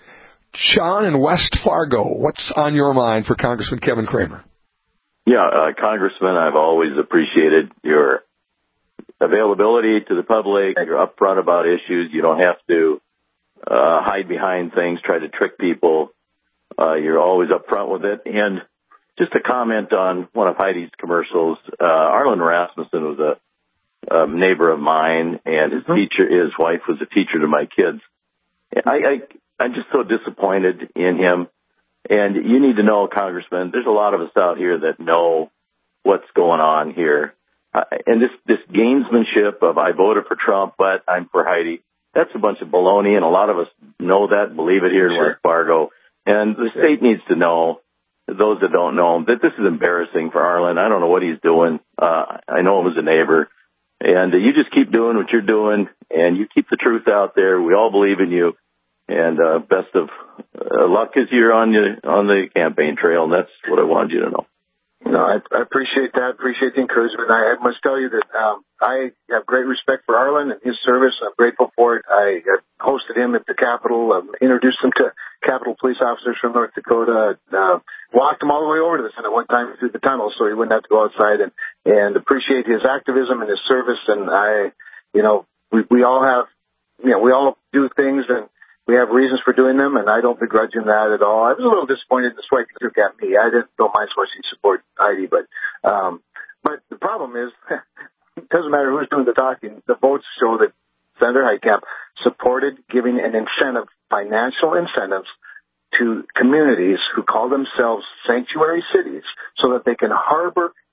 Sean in West Fargo, what's on your mind for Congressman Kevin Cramer? Yeah, uh, Congressman, I've always appreciated your availability to the public. You're upfront about issues. You don't have to uh, hide behind things, try to trick people. Uh, you're always upfront with it. And just to comment on one of Heidi's commercials, uh, Arlen Rasmussen was a, a neighbor of mine, and his teacher, his wife was a teacher to my kids. I, I, I'm just so disappointed in him. And you need to know, Congressman, there's a lot of us out here that know what's going on here. Uh, and this, this gamesmanship of I voted for Trump, but I'm for Heidi, that's a bunch of baloney. And a lot of us know that, believe it here in West Fargo. And the state needs to know, those that don't know, that this is embarrassing for Arlen. I don't know what he's doing. Uh, I know him as a neighbor. And uh, you just keep doing what you're doing, and you keep the truth out there. We all believe in you. And uh, best of uh, luck as you're on the, on the campaign trail, and that's what I wanted you to know. No, I, I appreciate that. Appreciate the encouragement. I, I must tell you that um, I have great respect for Arlen and his service. I'm grateful for it. I uh, hosted him at the Capitol, um, introduced him to Capitol police officers from North Dakota, uh, walked him all the way over to the Senate one time through the tunnel so he wouldn't have to go outside, and, and appreciate his activism and his service. And I, you know, we, we all have, you know, we all do things, and we have reasons for doing them, and I don't begrudge him that at all. I was a little disappointed in the swipe he took at me. I didn't, don't mind so much he support Heidi, but um, but the problem is, it doesn't matter who's doing the talking. The votes show that Senator Heitkamp supported giving an incentive, financial incentives, to communities who call themselves sanctuary cities so that they can harbor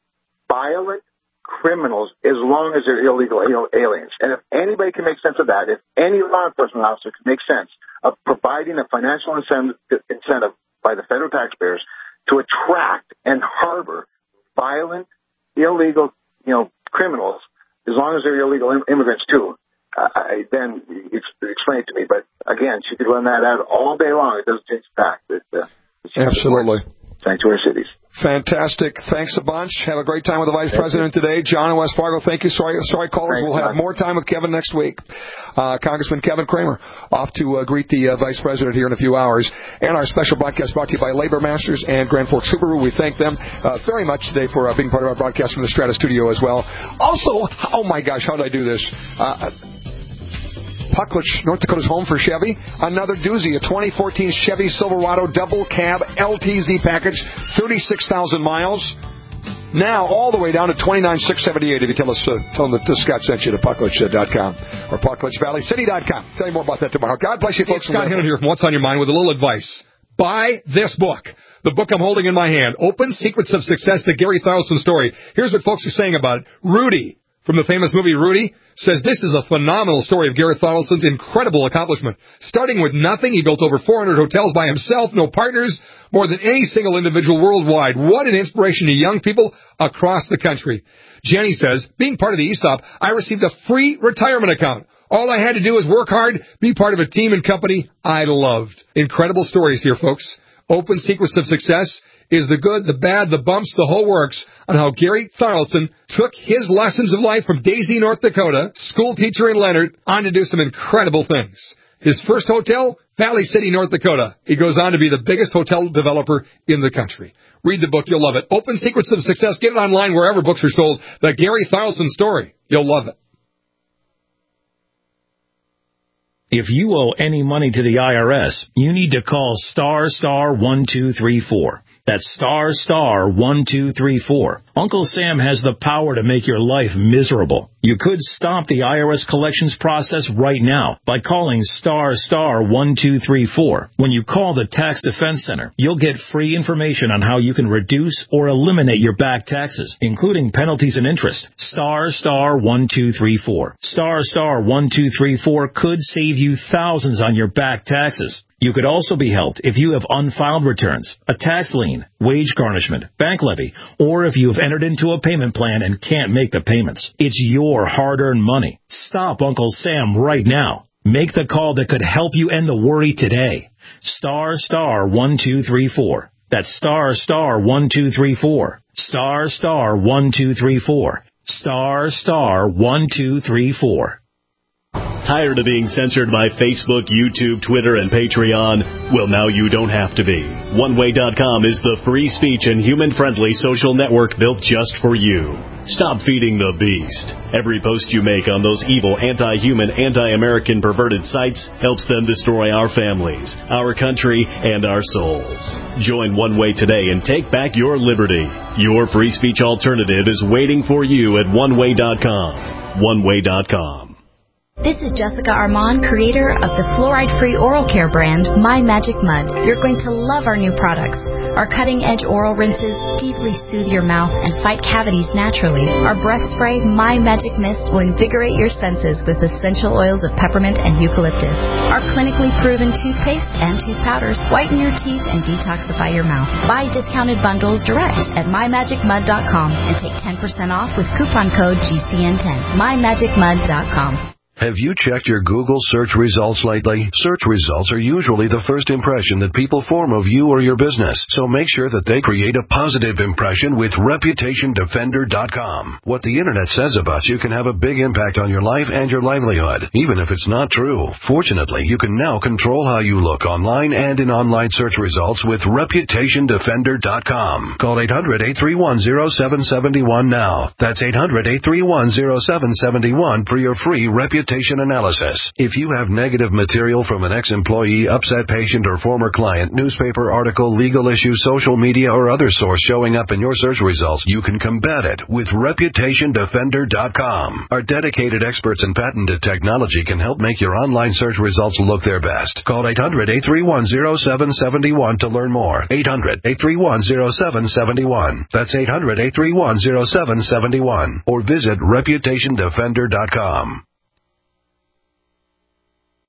violent criminals as long as they're illegal aliens. And if anybody can make sense of that, if any law enforcement officer can make sense of providing a financial incentive, incentive by the federal taxpayers to attract and harbor violent, illegal, you know, criminals, as long as they're illegal im- immigrants too, uh, I, then it's, explain it to me. But again, she could run that out all day long. It doesn't change the fact that uh, absolutely sanctuary cities. Fantastic. Thanks a bunch. Have a great time with the Vice Thank President you. today. John in West Fargo, thank you. Sorry, sorry callers. Thanks, we'll have John. more time with Kevin next week. Uh, Congressman Kevin Cramer off to uh, greet the uh, Vice President here in a few hours. And our special broadcast brought to you by Labor Masters and Grand Forks Subaru. We thank them uh, very much today for uh, being part of our broadcast from the Strata Studio as well. Also, oh my gosh, how did I do this? Uh, Puckledge, North Dakota's home for Chevy. Another doozy, a twenty fourteen Chevy Silverado double cab L T Z package, thirty-six thousand miles. Now all the way down to twenty-nine thousand six hundred seventy-eight if you tell us, uh, tell them that Scott sent you to puckledge dot com or puckledge valley city dot com. Tell you more about that tomorrow. God bless you, folks. It's Scott Hinton here from What's on Your Mind with a little advice. Buy this book. The book I'm holding in my hand, Open Secrets of Success, the Gary Thorlson story. Here's what folks are saying about it. Rudy, from the famous movie Rudy, says this is a phenomenal story of Gary Thorlson's incredible accomplishment. Starting with nothing, he built over four hundred hotels by himself, no partners, more than any single individual worldwide. What an inspiration to young people across the country. Jenny says, being part of the E S O P, I received a free retirement account. All I had to do was work hard, be part of a team and company I loved. Incredible stories here, folks. Open Secrets of Success is the good, the bad, the bumps, the whole works on how Gary Thorlson took his lessons of life from Daisy, North Dakota, school teacher in Leonard, on to do some incredible things. His first hotel, Valley City, North Dakota. He goes on to be the biggest hotel developer in the country. Read the book. You'll love it. Open Secrets of Success. Get it online wherever books are sold. The Gary Thorlson story. You'll love it. If you owe any money to the I R S, you need to call star star one two three four. That's star star one two three four. Uncle Sam has the power to make your life miserable. You could stop the I R S collections process right now by calling star star one two three four. When you call the Tax Defense Center, you'll get free information on how you can reduce or eliminate your back taxes, including penalties and interest. Star star one two three four. Star star one two three four could save you thousands on your back taxes. You could also be helped if you have unfiled returns, a tax lien, wage garnishment, bank levy, or if you have entered into a payment plan and can't make the payments. It's your hard-earned money. Stop Uncle Sam right now. Make the call that could help you end the worry today. Star star one two three four. That's star star one two three four. Star star one two three four. Star star one two three four. Tired of being censored by Facebook, YouTube, Twitter, and Patreon? Well, now you don't have to be. one way dot com is the free speech and human-friendly social network built just for you. Stop feeding the beast. Every post you make on those evil, anti-human, anti-American perverted sites helps them destroy our families, our country, and our souls. Join One Way today and take back your liberty. Your free speech alternative is waiting for you at one way dot com. one way dot com. This is Jessica Armand, creator of the fluoride-free oral care brand, My Magic Mud. You're going to love our new products. Our cutting-edge oral rinses deeply soothe your mouth and fight cavities naturally. Our breath spray, My Magic Mist, will invigorate your senses with essential oils of peppermint and eucalyptus. Our clinically proven toothpaste and tooth powders whiten your teeth and detoxify your mouth. Buy discounted bundles direct at my magic mud dot com and take ten percent off with coupon code G C N ten. my magic mud dot com. Have you checked your Google search results lately? Search results are usually the first impression that people form of you or your business, so make sure that they create a positive impression with reputation defender dot com. What the Internet says about you can have a big impact on your life and your livelihood, even if it's not true. Fortunately, you can now control how you look online and in online search results with reputation defender dot com. Call eight hundred, eight three one, zero seven seven one now. That's eight hundred, eight three one, zero seven seven one for your free Reputation reputation analysis. If you have negative material from an ex-employee, upset patient, or former client, newspaper article, legal issue, social media, or other source showing up in your search results, you can combat it with reputation defender dot com. Our dedicated experts and patented technology can help make your online search results look their best. Call eight hundred, eight three one, zero seven seven one to learn more. eight hundred, eight three one, zero seven seven one. That's eight hundred, eight three one, zero seven seven one. Or visit reputation defender dot com.